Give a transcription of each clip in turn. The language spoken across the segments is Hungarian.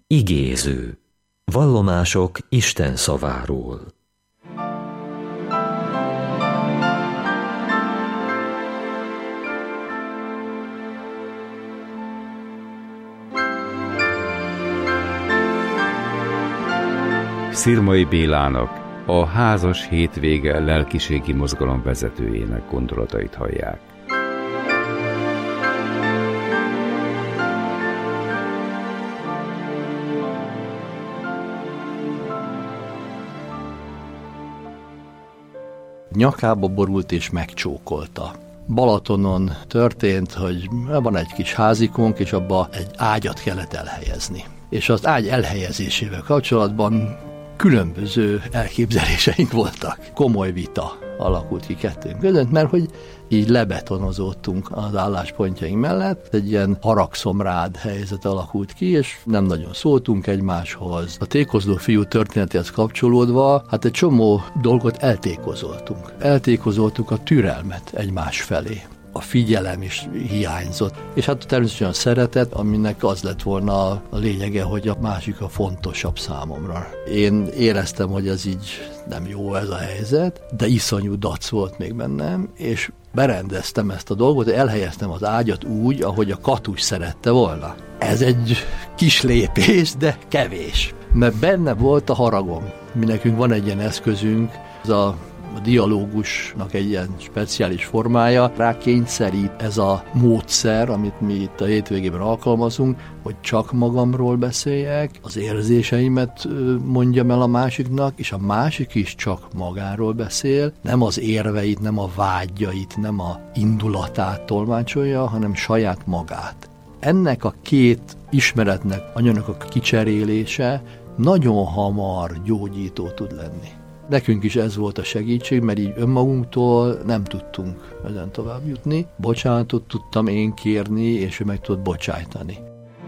Igéző. Vallomások Isten szaváról. Szirmai Bélának, a házas hétvége lelkiségi mozgalom vezetőjének gondolatait hallják. Nyakába borult és megcsókolta. Balatonon történt, hogy van egy kis házikónk, és abba egy ágyat kellett elhelyezni. És az ágy elhelyezésével kapcsolatban különböző elképzeléseink voltak. Komoly vita alakult ki kettőnk között, mert hogy így lebetonozódtunk az álláspontjaink mellett, egy ilyen haragszomrád helyzet alakult ki, és nem nagyon szóltunk egymáshoz. A tékozló fiú történetéhez kapcsolódva, hát egy csomó dolgot eltékozoltunk. Eltékozoltuk a türelmet egymás felé. A figyelem is hiányzott. És hát természetesen a szeretet, aminek az lett volna a lényege, hogy a másik a fontosabb számomra. Én éreztem, hogy ez így nem jó ez a helyzet, de iszonyú dac volt még bennem, és berendeztem ezt a dolgot, elhelyeztem az ágyat úgy, ahogy a Katus szerette volna. Ez egy kis lépés, de kevés. Mert benne volt a haragom. Mi nekünk van egy ilyen eszközünk, ez a dialógusnak egy ilyen speciális formája, rá kényszerít ez a módszer, amit mi itt a hétvégében alkalmazunk, hogy csak magamról beszéljek, az érzéseimet mondjam el a másiknak, és a másik is csak magáról beszél, nem az érveit, nem a vágyait, nem a indulatát tolmácsolja, hanem saját magát. Ennek a két ismeretnek, anyagnak a kicserélése nagyon hamar gyógyító tud lenni. Nekünk is ez volt a segítség, mert így önmagunktól nem tudtunk ezen tovább jutni. Bocsánatot tudtam én kérni, és ő meg tudott bocsájtani.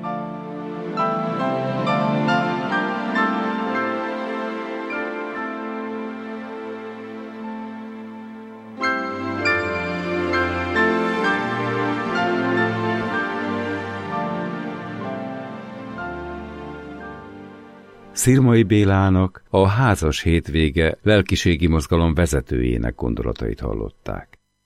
Szirmai Bélának, a házas hétvége lelkiségi mozgalom vezetőjének gondolatait hallották.